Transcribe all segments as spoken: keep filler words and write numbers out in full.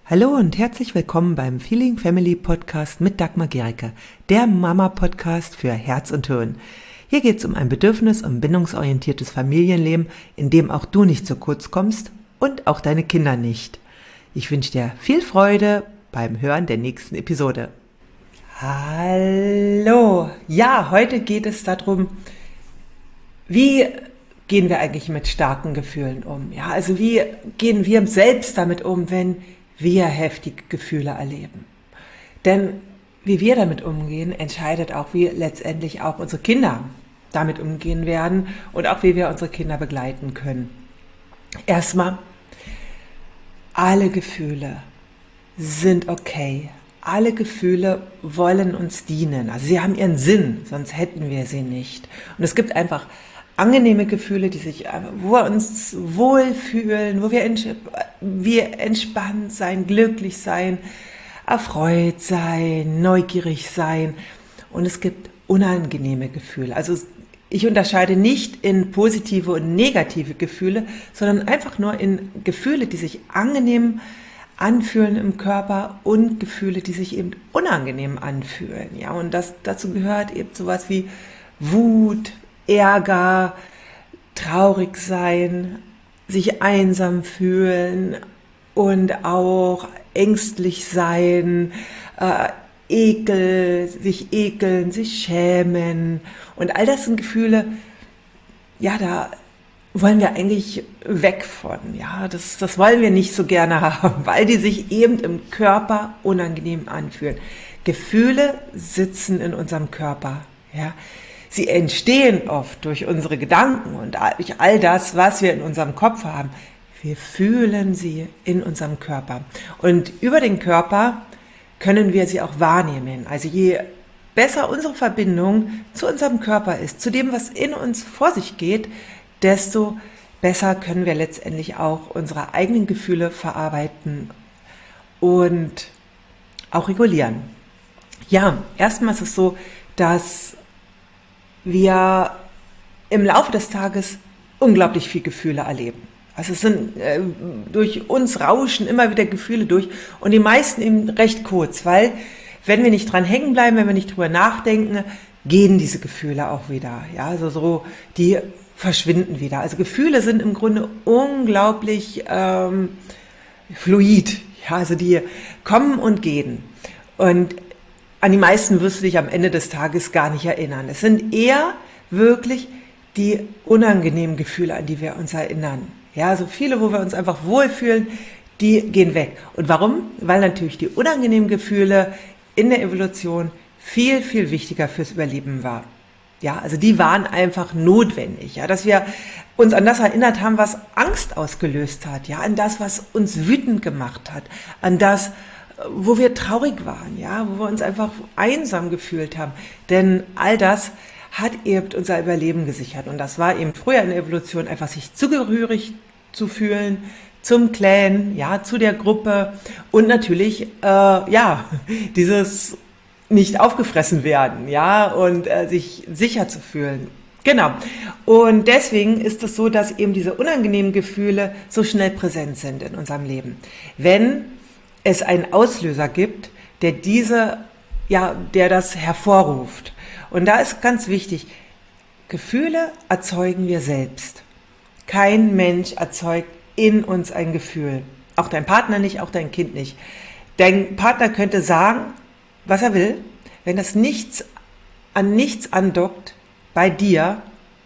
Hallo und herzlich willkommen beim Feeling Family Podcast mit Dagmar Gericke, der Mama-Podcast für Herz und Hirn. Hier geht es um ein bedürfnis- und bindungsorientiertes Familienleben, in dem auch du nicht zu kurz kommst und auch deine Kinder nicht. Ich wünsche dir viel Freude beim Hören der nächsten Episode. Hallo, ja, heute geht es darum, wie gehen wir eigentlich mit starken Gefühlen um? Ja, also wie gehen wir selbst damit um, wenn wir heftige Gefühle erleben? Denn wie wir damit umgehen, entscheidet auch, wie letztendlich auch unsere Kinder damit umgehen werden und auch wie wir unsere Kinder begleiten können. Erstmal, alle Gefühle sind okay. Alle Gefühle wollen uns dienen. Also sie haben ihren Sinn, sonst hätten wir sie nicht. Und es gibt einfach angenehme Gefühle, die sich, wo wir uns wohlfühlen, wo wir, ents- wir entspannt sein, glücklich sein, erfreut sein, neugierig sein. Und es gibt unangenehme Gefühle. Also ich unterscheide nicht in positive und negative Gefühle, sondern einfach nur in Gefühle, die sich angenehm anfühlen im Körper und Gefühle, die sich eben unangenehm anfühlen. Ja, und das, dazu gehört eben sowas wie Wut, Ärger, traurig sein, sich einsam fühlen und auch ängstlich sein, äh, Ekel, sich ekeln, sich schämen. Und all das sind Gefühle, ja, da wollen wir eigentlich weg von. Ja, das, das wollen wir nicht so gerne haben, weil die sich eben im Körper unangenehm anfühlen. Gefühle sitzen in unserem Körper. Ja, sie entstehen oft durch unsere Gedanken und durch all das, was wir in unserem Kopf haben. Wir fühlen sie in unserem Körper. Und über den Körper können wir sie auch wahrnehmen. Also je besser unsere Verbindung zu unserem Körper ist, zu dem, was in uns vor sich geht, desto besser können wir letztendlich auch unsere eigenen Gefühle verarbeiten und auch regulieren. Ja, erstmal ist es so, dass wir im Laufe des Tages unglaublich viel Gefühle erleben. Also es sind äh, durch uns rauschen immer wieder Gefühle durch und die meisten eben recht kurz, weil wenn wir nicht dran hängen bleiben, wenn wir nicht drüber nachdenken, gehen diese Gefühle auch wieder. Ja, also so, die verschwinden wieder. Also Gefühle sind im Grunde unglaublich ähm, fluid. Ja, also die kommen und gehen. Und an die meisten wirst du dich am Ende des Tages gar nicht erinnern. Es sind eher wirklich die unangenehmen Gefühle, an die wir uns erinnern. Ja, so viele, wo wir uns einfach wohlfühlen, die gehen weg. Und warum? Weil natürlich die unangenehmen Gefühle in der Evolution viel, viel wichtiger fürs Überleben waren. Ja, also die waren einfach notwendig, ja, dass wir uns an das erinnert haben, was Angst ausgelöst hat, ja, an das, was uns wütend gemacht hat, an das, wo wir traurig waren, ja, wo wir uns einfach einsam gefühlt haben. Denn all das hat eben unser Überleben gesichert. Und das war eben früher in der Evolution einfach sich zugehörig zu fühlen, zum Clan, ja, zu der Gruppe und natürlich, äh, ja, dieses nicht aufgefressen werden, ja, und äh, sich sicher zu fühlen. Genau. Und deswegen ist es so, dass eben diese unangenehmen Gefühle so schnell präsent sind in unserem Leben. Wenn es einen Auslöser gibt, der diese, ja, der das hervorruft. Und da ist ganz wichtig, Gefühle erzeugen wir selbst. Kein Mensch erzeugt in uns ein Gefühl. Auch dein Partner nicht, auch dein Kind nicht. Dein Partner könnte sagen, was er will, wenn das nichts an nichts andockt bei dir,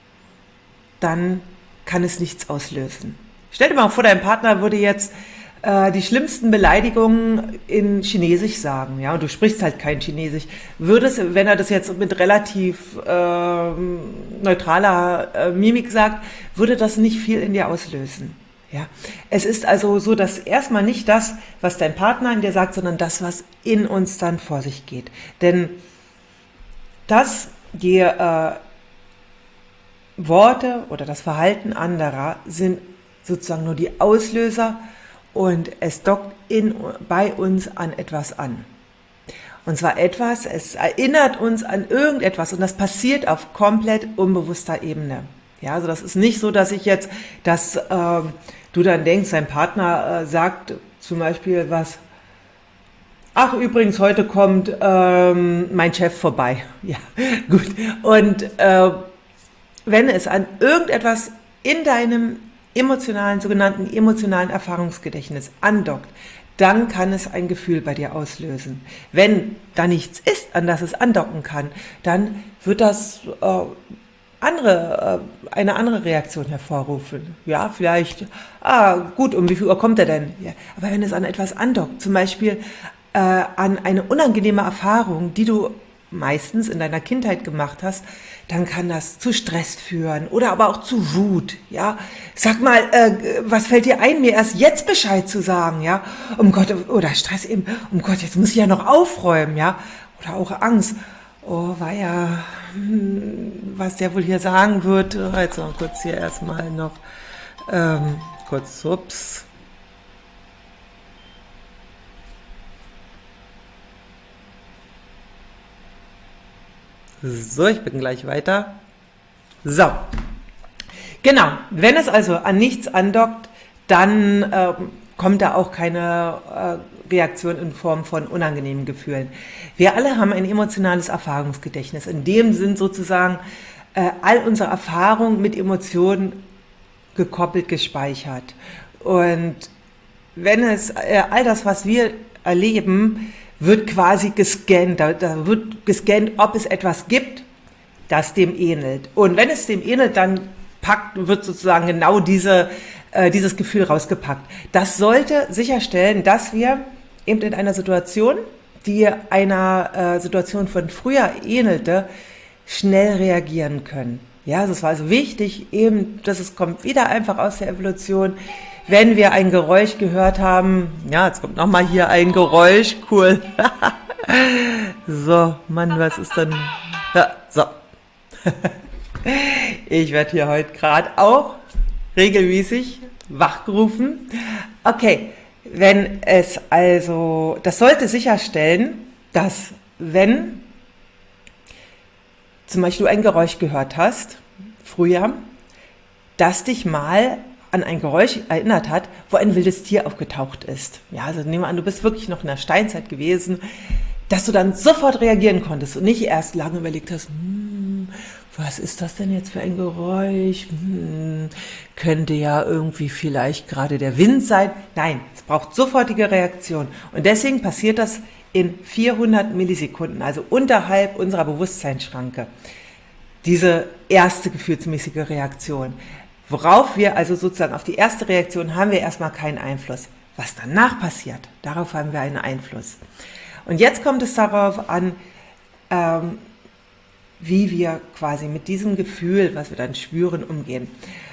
dann kann es nichts auslösen. Stell dir mal vor, dein Partner würde jetzt äh, die schlimmsten Beleidigungen in Chinesisch sagen, ja, und du sprichst halt kein Chinesisch. Würde es, wenn er das jetzt mit relativ äh, neutraler äh, Mimik sagt, würde das nicht viel in dir auslösen. Ja, es ist also so, dass erstmal nicht das, was dein Partner in dir sagt, sondern das, was in uns dann vor sich geht. Denn das, die äh, Worte oder das Verhalten anderer sind sozusagen nur die Auslöser und es dockt in, bei uns an etwas an. Und zwar etwas, es erinnert uns an irgendetwas und das passiert auf komplett unbewusster Ebene. Ja, also das ist nicht so, dass ich jetzt, dass äh, du dann denkst, dein Partner äh, sagt zum Beispiel was, ach, übrigens, heute kommt ähm, mein Chef vorbei. Ja, gut. Und äh, wenn es an irgendetwas in deinem emotionalen, sogenannten emotionalen Erfahrungsgedächtnis andockt, dann kann es ein Gefühl bei dir auslösen. Wenn da nichts ist, an das es andocken kann, dann wird das äh, andere, äh, eine andere Reaktion hervorrufen. Ja, vielleicht, ah, gut, um wie viel Uhr kommt er denn? Ja, aber wenn es an etwas andockt, zum Beispiel äh, an eine unangenehme Erfahrung, die du meistens in deiner Kindheit gemacht hast, dann kann das zu Stress führen oder aber auch zu Wut, ja. Sag mal, äh, was fällt dir ein, mir erst jetzt Bescheid zu sagen, ja? Um Gott, oder Stress eben, um Gott, jetzt muss ich ja noch aufräumen, ja? Oder auch Angst. Oh, war ja, hm, was der wohl hier sagen wird. Jetzt noch kurz hier erstmal noch, ähm, kurz, ups. So, ich bin gleich weiter. So, genau. Wenn es also an nichts andockt, dann äh, kommt da auch keine äh, Reaktion in Form von unangenehmen Gefühlen. Wir alle haben ein emotionales Erfahrungsgedächtnis. In dem sind sozusagen äh, all unsere Erfahrungen mit Emotionen gekoppelt, gespeichert. Und wenn es äh, all das, was wir erleben, wird quasi gescannt. Da, da wird gescannt, ob es etwas gibt, das dem ähnelt. Und wenn es dem ähnelt, dann packt, wird sozusagen genau diese, äh, dieses Gefühl rausgepackt. Das sollte sicherstellen, dass wir eben in einer Situation, die einer äh, Situation von früher ähnelte, schnell reagieren können. Ja, also es war also wichtig, eben, dass es kommt wieder einfach aus der Evolution. Wenn wir ein Geräusch gehört haben, ja, jetzt kommt nochmal hier ein Geräusch, cool. So, Mann, was ist denn? Ja, so. Ich werde hier heute gerade auch regelmäßig wachgerufen. Okay, wenn es also, das sollte sicherstellen, dass wenn zum Beispiel du ein Geräusch gehört hast, früher, dass dich mal an ein Geräusch erinnert hat, wo ein wildes Tier aufgetaucht ist. Ja, also nehmen wir an, du bist wirklich noch in der Steinzeit gewesen, dass du dann sofort reagieren konntest und nicht erst lange überlegt hast, hm, was ist das denn jetzt für ein Geräusch? Hm, könnte ja irgendwie vielleicht gerade der Wind sein. Nein, es braucht sofortige Reaktion. Und deswegen passiert das in vierhundert Millisekunden, also unterhalb unserer Bewusstseinsschranke. Diese erste gefühlsmäßige Reaktion. Worauf wir also sozusagen auf die erste Reaktion haben wir erstmal keinen Einfluss. Was danach passiert, darauf haben wir einen Einfluss. Und jetzt kommt es darauf an, ähm, wie wir quasi mit diesem Gefühl, was wir dann spüren, umgehen.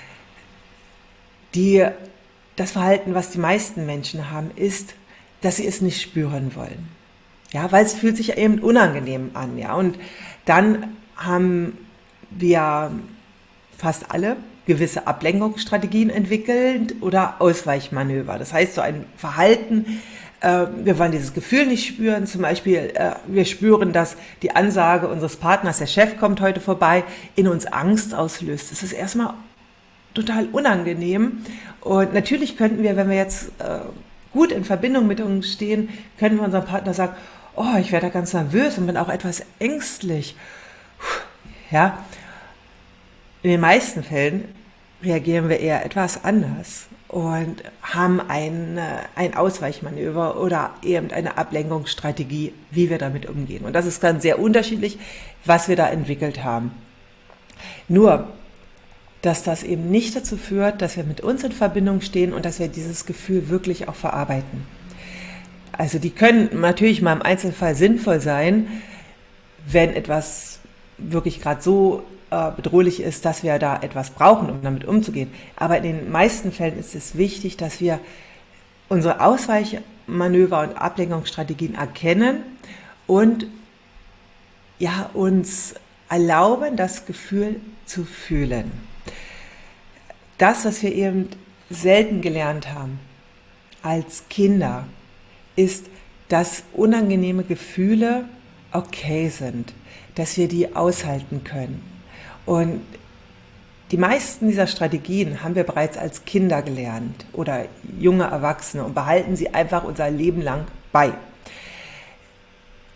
Die, das Verhalten, was die meisten Menschen haben, ist, dass sie es nicht spüren wollen. Ja, weil es fühlt sich eben unangenehm an. Ja, und dann haben wir fast alle gewisse Ablenkungsstrategien entwickelt oder Ausweichmanöver. Das heißt, so ein Verhalten, äh, wir wollen dieses Gefühl nicht spüren, zum Beispiel, äh, wir spüren, dass die Ansage unseres Partners, der Chef kommt heute vorbei, in uns Angst auslöst. Das ist erstmal total unangenehm und natürlich könnten wir, wenn wir jetzt äh, gut in Verbindung mit uns stehen, könnten wir unserem Partner sagen, oh, ich werde da ganz nervös und bin auch etwas ängstlich. Ja, in den meisten Fällen reagieren wir eher etwas anders und haben ein, ein Ausweichmanöver oder eben eine Ablenkungsstrategie, wie wir damit umgehen. Und das ist dann sehr unterschiedlich, was wir da entwickelt haben. Nur, dass das eben nicht dazu führt, dass wir mit uns in Verbindung stehen und dass wir dieses Gefühl wirklich auch verarbeiten. Also die können natürlich mal im Einzelfall sinnvoll sein, wenn etwas wirklich gerade so äh, bedrohlich ist, dass wir da etwas brauchen, um damit umzugehen. Aber in den meisten Fällen ist es wichtig, dass wir unsere Ausweichmanöver und Ablenkungsstrategien erkennen und ja, uns erlauben, das Gefühl zu fühlen. Das, was wir eben selten gelernt haben als Kinder, ist, dass unangenehme Gefühle okay sind, dass wir die aushalten können. Und die meisten dieser Strategien haben wir bereits als Kinder gelernt oder junge Erwachsene und behalten sie einfach unser Leben lang bei.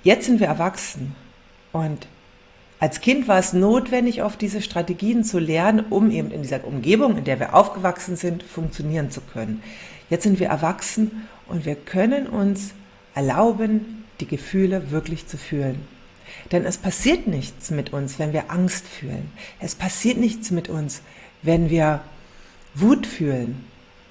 Jetzt sind wir erwachsen und als Kind war es notwendig, oft diese Strategien zu lernen, um eben in dieser Umgebung, in der wir aufgewachsen sind, funktionieren zu können. Jetzt sind wir erwachsen und wir können uns erlauben, die Gefühle wirklich zu fühlen. Denn es passiert nichts mit uns, wenn wir Angst fühlen. Es passiert nichts mit uns, wenn wir Wut fühlen.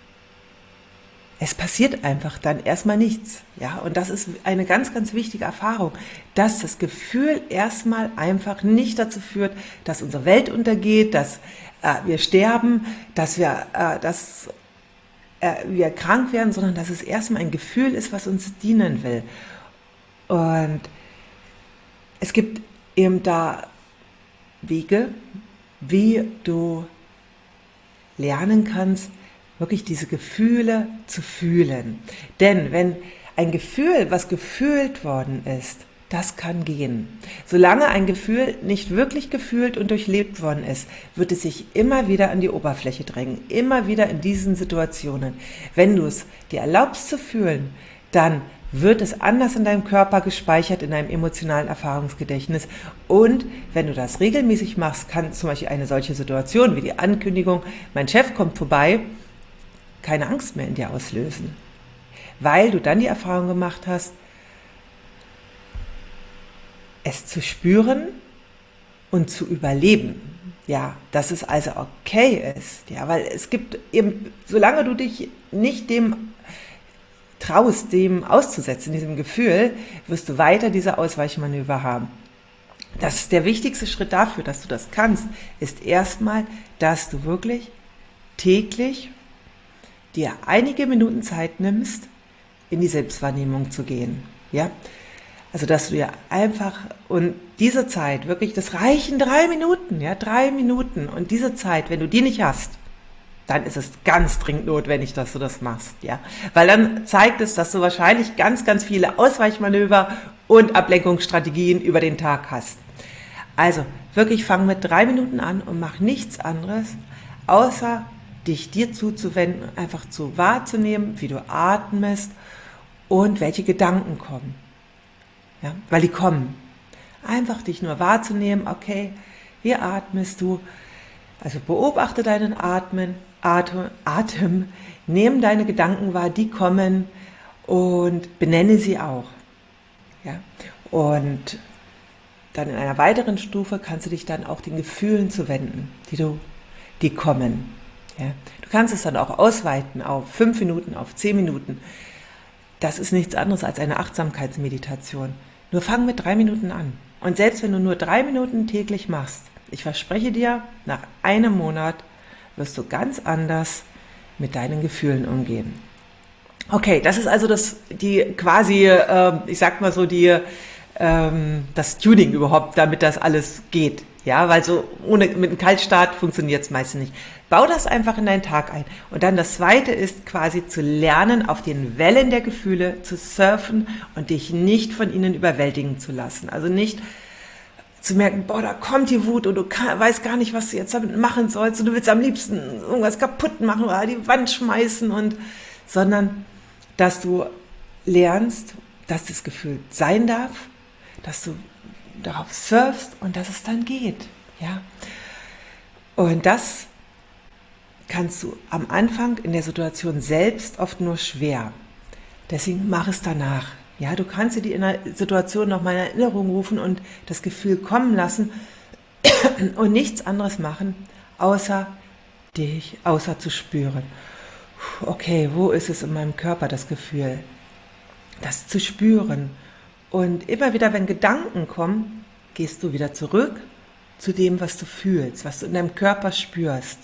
Es passiert einfach dann erstmal nichts. Ja? Und das ist eine ganz, ganz wichtige Erfahrung, dass das Gefühl erstmal einfach nicht dazu führt, dass unsere Welt untergeht, dass äh, wir sterben, dass wir, äh, dass, äh, wir krank werden, sondern dass es erstmal ein Gefühl ist, was uns dienen will. Und es gibt eben da Wege, wie du lernen kannst, wirklich diese Gefühle zu fühlen. Denn wenn ein Gefühl, was gefühlt worden ist, das kann gehen. Solange ein Gefühl nicht wirklich gefühlt und durchlebt worden ist, wird es sich immer wieder an die Oberfläche drängen, immer wieder in diesen Situationen. Wenn du es dir erlaubst zu fühlen, dann wird es anders in deinem Körper gespeichert, in deinem emotionalen Erfahrungsgedächtnis. Und wenn du das regelmäßig machst, kann zum Beispiel eine solche Situation wie die Ankündigung, mein Chef kommt vorbei, keine Angst mehr in dir auslösen. Weil du dann die Erfahrung gemacht hast, es zu spüren und zu überleben. Ja, dass es also okay ist. Ja, weil es gibt eben, solange du dich nicht dem traust, dem auszusetzen, diesem Gefühl, wirst du weiter diese Ausweichmanöver haben. Das ist der wichtigste Schritt dafür, dass du das kannst, ist erstmal, dass du wirklich täglich dir einige Minuten Zeit nimmst, in die Selbstwahrnehmung zu gehen. Ja? Also, dass du dir einfach, und diese Zeit, wirklich, das reichen drei Minuten, ja, drei Minuten. Und diese Zeit, wenn du die nicht hast, dann ist es ganz dringend notwendig, dass du das machst, ja. Weil dann zeigt es, dass du wahrscheinlich ganz, ganz viele Ausweichmanöver und Ablenkungsstrategien über den Tag hast. Also, wirklich fang mit drei Minuten an und mach nichts anderes, außer dich dir zuzuwenden, einfach zu wahrzunehmen, wie du atmest und welche Gedanken kommen. Ja, weil die kommen. Einfach dich nur wahrzunehmen, okay, wie atmest du? Also beobachte deinen Atmen, Atem, Atem, nimm deine Gedanken wahr, die kommen und benenne sie auch. Ja? Und dann in einer weiteren Stufe kannst du dich dann auch den Gefühlen zuwenden, die, du, die kommen. Ja? Du kannst es dann auch ausweiten auf fünf Minuten, auf zehn Minuten. Das ist nichts anderes als eine Achtsamkeitsmeditation. Nur fang mit drei Minuten an. Und selbst wenn du nur drei Minuten täglich machst, ich verspreche dir, nach einem Monat wirst du ganz anders mit deinen Gefühlen umgehen. Okay, das ist also das, die quasi, äh, ich sag mal so, die, ähm, das Tuning überhaupt, damit das alles geht. Ja, weil so ohne, mit einem Kaltstart funktioniert es meistens nicht. Bau das einfach in deinen Tag ein. Und dann das Zweite ist quasi zu lernen, auf den Wellen der Gefühle zu surfen und dich nicht von ihnen überwältigen zu lassen. Also nicht zu merken, boah, da kommt die Wut und du kann, weißt gar nicht, was du jetzt damit machen sollst und du willst am liebsten irgendwas kaputt machen oder die Wand schmeißen, und sondern dass du lernst, dass das Gefühl sein darf, dass du darauf surfst und dass es dann geht. Ja? Und das kannst du am Anfang in der Situation selbst oft nur schwer. Deswegen mach es danach. Ja, du kannst dir die Situation nochmal in Erinnerung rufen und das Gefühl kommen lassen und nichts anderes machen, außer dich, außer zu spüren. Okay, wo ist es in meinem Körper, das Gefühl? Das zu spüren. Und immer wieder, wenn Gedanken kommen, gehst du wieder zurück zu dem, was du fühlst, was du in deinem Körper spürst.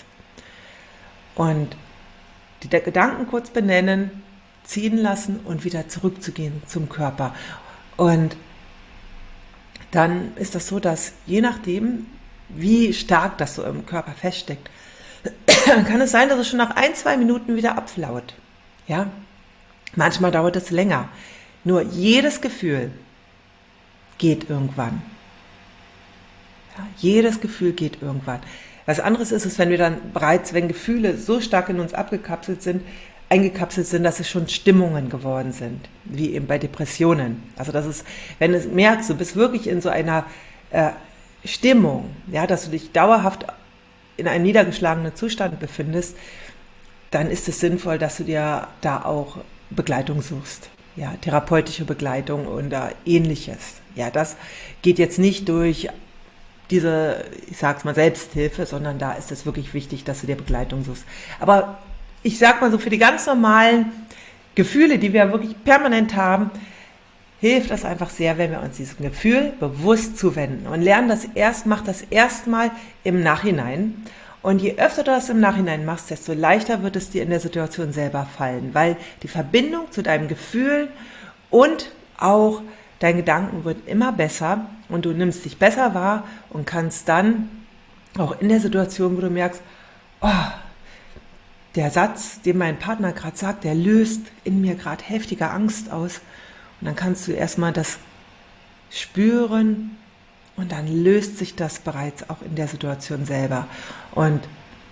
Und die Gedanken kurz benennen, ziehen lassen und wieder zurückzugehen zum Körper. Und dann ist das so, dass je nachdem, wie stark das so im Körper feststeckt, kann es sein, dass es schon nach ein, zwei Minuten wieder abflaut. Ja? Manchmal dauert es länger. Nur jedes Gefühl geht irgendwann. Ja, jedes Gefühl geht irgendwann. Was anderes ist es, wenn wir dann bereits, wenn Gefühle so stark in uns abgekapselt sind, eingekapselt sind, dass es schon Stimmungen geworden sind, wie eben bei Depressionen. Also das ist, wenn du merkst, du bist wirklich in so einer äh, Stimmung, ja, dass du dich dauerhaft in einem niedergeschlagenen Zustand befindest, dann ist es sinnvoll, dass du dir da auch Begleitung suchst, ja, therapeutische Begleitung oder ähnliches. Ja, das geht jetzt nicht durch diese, ich sag's mal, Selbsthilfe, sondern da ist es wirklich wichtig, dass du dir Begleitung suchst. Aber ich sag mal so, für die ganz normalen Gefühle, die wir wirklich permanent haben, hilft das einfach sehr, wenn wir uns diesem Gefühl bewusst zuwenden und lernen das erst, mach das erstmal im Nachhinein. Und je öfter du das im Nachhinein machst, desto leichter wird es dir in der Situation selber fallen, weil die Verbindung zu deinem Gefühl und auch dein Gedanken wird immer besser und du nimmst dich besser wahr und kannst dann auch in der Situation, wo du merkst, oh, der Satz, den mein Partner gerade sagt, der löst in mir gerade heftige Angst aus. Und dann kannst du erstmal das spüren und dann löst sich das bereits auch in der Situation selber. Und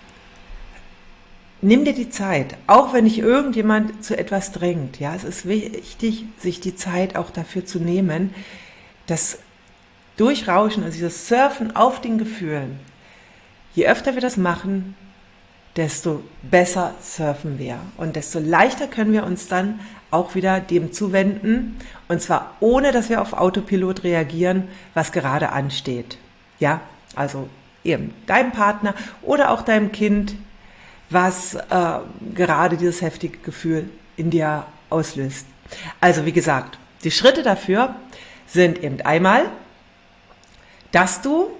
nimm dir die Zeit, auch wenn dich irgendjemand zu etwas drängt. Ja, es ist wichtig, sich die Zeit auch dafür zu nehmen, das Durchrauschen, also dieses Surfen auf den Gefühlen. Je öfter wir das machen, desto besser surfen wir und desto leichter können wir uns dann auch wieder dem zuwenden und zwar ohne, dass wir auf Autopilot reagieren, was gerade ansteht. Ja, also eben deinem Partner oder auch deinem Kind, was äh, gerade dieses heftige Gefühl in dir auslöst. Also wie gesagt, die Schritte dafür sind eben einmal, dass du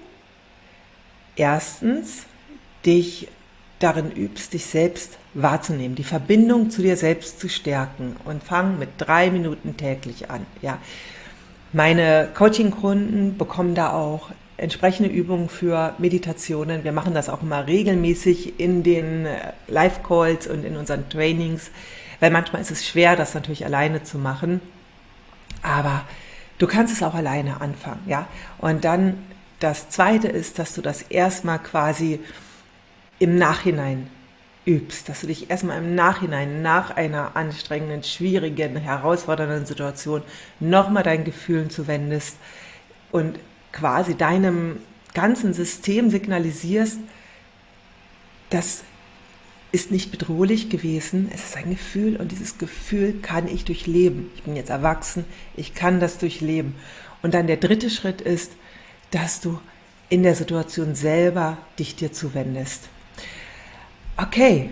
erstens dich darin übst, dich selbst wahrzunehmen, die Verbindung zu dir selbst zu stärken und fang mit drei Minuten täglich an. Ja, meine Coaching-Kunden bekommen da auch entsprechende Übungen für Meditationen. Wir machen das auch immer regelmäßig in den Live-Calls und in unseren Trainings, weil manchmal ist es schwer, das natürlich alleine zu machen, aber du kannst es auch alleine anfangen. Ja, und dann das Zweite ist, dass du das erstmal quasi im Nachhinein übst, dass du dich erstmal im Nachhinein, nach einer anstrengenden, schwierigen, herausfordernden Situation nochmal deinen Gefühlen zuwendest und quasi deinem ganzen System signalisierst, das ist nicht bedrohlich gewesen, es ist ein Gefühl und dieses Gefühl kann ich durchleben. Ich bin jetzt erwachsen, ich kann das durchleben. Und dann der dritte Schritt ist, dass du in der Situation selber dich dir zuwendest. Okay,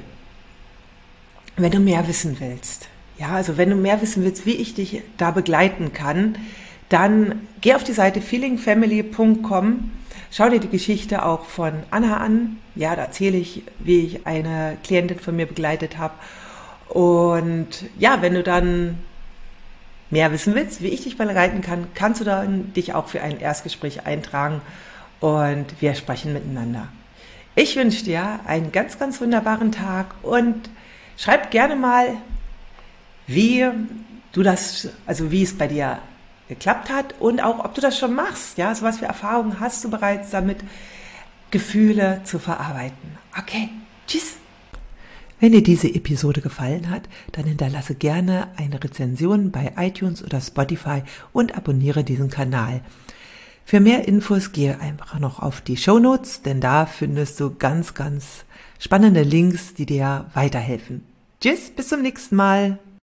wenn du mehr wissen willst, ja, also wenn du mehr wissen willst, wie ich dich da begleiten kann, dann geh auf die Seite feeling family punkt com, schau dir die Geschichte auch von Anna an, ja, da erzähle ich, wie ich eine Klientin von mir begleitet habe und ja, wenn du dann mehr wissen willst, wie ich dich begleiten kann, kannst du dann dich auch für ein Erstgespräch eintragen und wir sprechen miteinander. Ich wünsche dir einen ganz, ganz wunderbaren Tag und schreib gerne mal, wie du das, also wie es bei dir geklappt hat und auch, ob du das schon machst, ja, so was für Erfahrungen hast du bereits damit, Gefühle zu verarbeiten. Okay, tschüss. Wenn dir diese Episode gefallen hat, dann hinterlasse gerne eine Rezension bei iTunes oder Spotify und abonniere diesen Kanal. Für mehr Infos gehe einfach noch auf die Shownotes, denn da findest du ganz, ganz spannende Links, die dir weiterhelfen. Tschüss, bis zum nächsten Mal.